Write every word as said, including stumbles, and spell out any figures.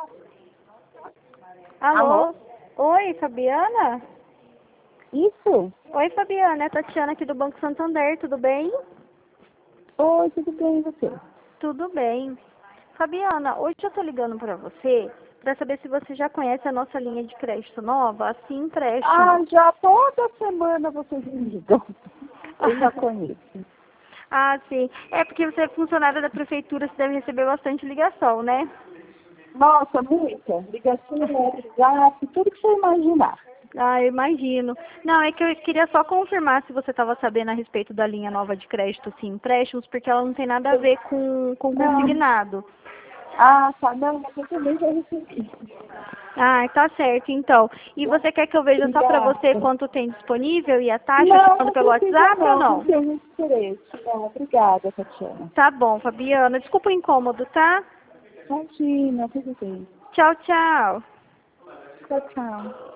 Alô? Alô? Oi, Fabiana? Isso? Oi, Fabiana, é Tatiana aqui do Banco Santander, tudo bem? Oi, tudo bem e você? Tudo bem. Fabiana, hoje eu tô ligando para você para saber se você já conhece a nossa linha de crédito nova, assim empréstimo. Ah, já toda semana vocês me ligam. Eu já conheço. Ah, sim. É porque você é funcionária da prefeitura, você deve receber bastante ligação, né? Nossa, muita. Ligação, WhatsApp, tudo que você imaginar. Ah, eu imagino. Não, é que eu queria só confirmar se você estava sabendo a respeito da linha nova de crédito, sim, empréstimos, porque ela não tem nada a ver com, com Não. consignado. Ah, tá. Não, mas eu também já recebi. Ah, tá certo, então. E você quer que eu veja só para você Obrigada. quanto tem disponível e a taxa, eu te Não, mando não pelo precisa WhatsApp ou não. Não não? tenho interesse. Não, obrigada, Tatiana. Tá bom, Fabiana. Desculpa o incômodo, tá? Imagina, tudo bem. Tchau, tchau. Tchau, tchau.